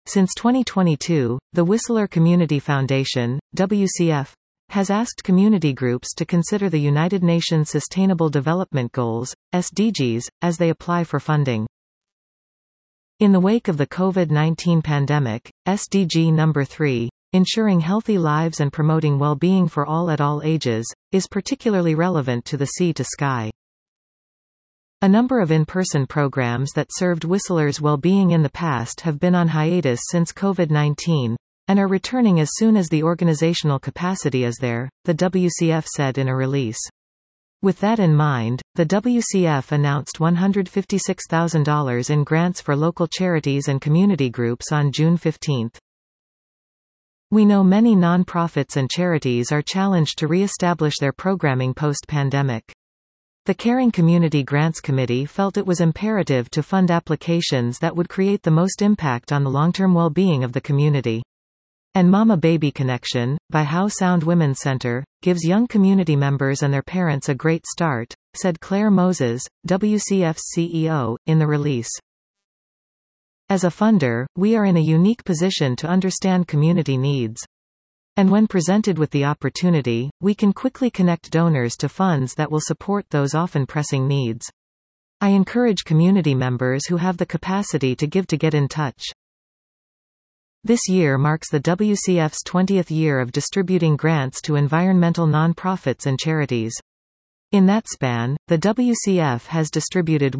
Since 2022, the Whistler Community Foundation, WCF, has asked community groups to consider the United Nations Sustainable Development Goals, SDGs, as they apply for funding. In the wake of the COVID-19 pandemic, SDG number 3, ensuring healthy lives and promoting well-being for all at all ages, is particularly relevant to the Sea to Sky. A number of in-person programs that served Whistler's well-being in the past have been on hiatus since COVID-19, and are returning as soon as the organizational capacity is there, the WCF said in a release. With that in mind, the WCF announced $156,000 in grants for local charities and community groups on June 15. We know many non-profits and charities are challenged to re-establish their programming post-pandemic. The Caring Community Grants Committee felt it was imperative to fund applications that would create the most impact on the long-term well-being of the community. And Mama Baby Connection, by How Sound Women's Center, gives young community members and their parents a great start, said Claire Moses, WCF's CEO, in the release. As a funder, we are in a unique position to understand community needs. And when presented with the opportunity, we can quickly connect donors to funds that will support those often pressing needs. I encourage community members who have the capacity to give to get in touch. This year marks the WCF's 20th year of distributing grants to environmental nonprofits and charities. In that span, the WCF has distributed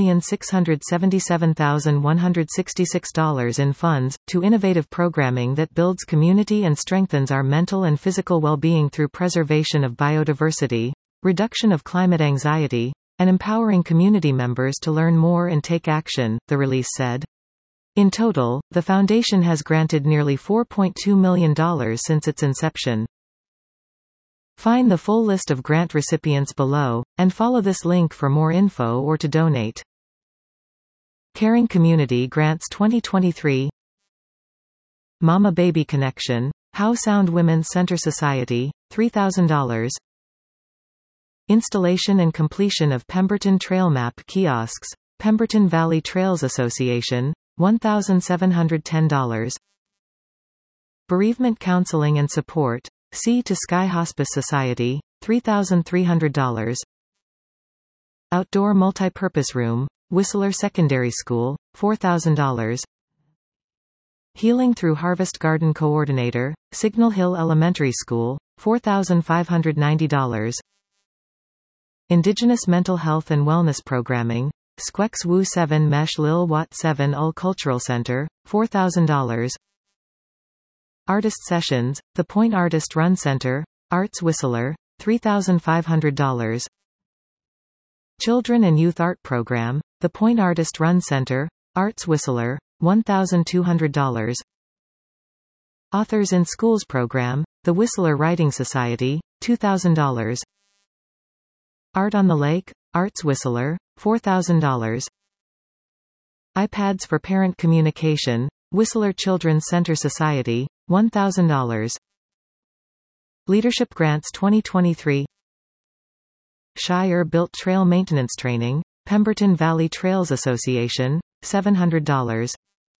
$1,677,166 in funds, to innovative programming that builds community and strengthens our mental and physical well-being through preservation of biodiversity, reduction of climate anxiety, and empowering community members to learn more and take action, the release said. In total, the foundation has granted nearly $4.2 million since its inception. Find the full list of grant recipients below, and follow this link for more info or to donate. Caring Community Grants 2023. Mama Baby Connection, How Sound Women's Center Society, $3,000. Installation and completion of Pemberton Trail Map kiosks, Pemberton Valley Trails Association, $1,710. Bereavement counseling and support, Sea to Sky Hospice Society, $3,300. Outdoor multipurpose room, Whistler Secondary School, $4,000. Healing Through Harvest Garden Coordinator, Signal Hill Elementary School, $4,590. Indigenous Mental Health and Wellness Programming, Squex Wu 7 Mesh Lil Wat 7 Ul Cultural Center, $4,000. Artist Sessions, The Point Artist Run Center, Arts Whistler, $3,500. Children and Youth Art Program, The Point Artist Run Center, Arts Whistler, $1,200. Authors in Schools Program, The Whistler Writing Society, $2,000. Art on the Lake, Arts Whistler, $4,000. iPads for Parent Communication, Whistler Children's Center Society, $1,000. Leadership Grants 2023. Shire Built Trail Maintenance Training, Pemberton Valley Trails Association, $700.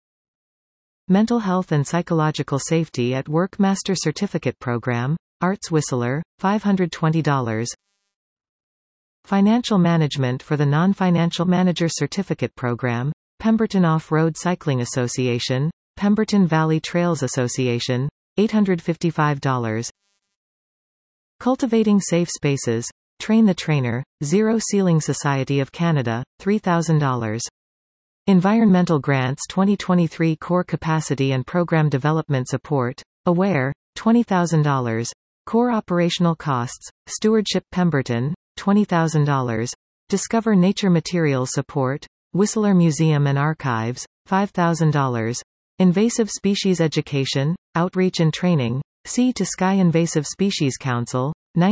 Mental Health and Psychological Safety at Work Master Certificate Program, Arts Whistler, $520. Financial Management for the Non-Financial Manager Certificate Program, Pemberton Off-Road Cycling Association, Pemberton Valley Trails Association, $855. Cultivating Safe Spaces, Train the Trainer, Zero Ceiling Society of Canada, $3,000. Environmental Grants 2023 Core Capacity and Program Development Support, AWARE, $20,000. Core Operational Costs, Stewardship Pemberton, $20,000. Discover Nature Materials Support, Whistler Museum and Archives, $5,000. Invasive Species Education, Outreach and Training, Sea to Sky Invasive Species Council,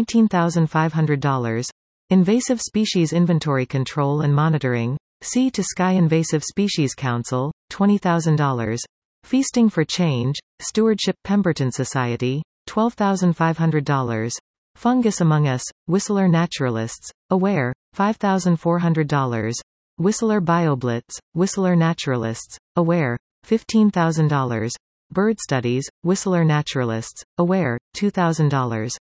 $19,500. Invasive Species Inventory Control and Monitoring, Sea to Sky Invasive Species Council, $20,000. Feasting for Change, Stewardship Pemberton Society, $12,500. Fungus Among Us, Whistler Naturalists, AWARE, $5,400. Whistler BioBlitz, Whistler Naturalists, AWARE, $15,000. Bird Studies, Whistler Naturalists, Aware, $2,000.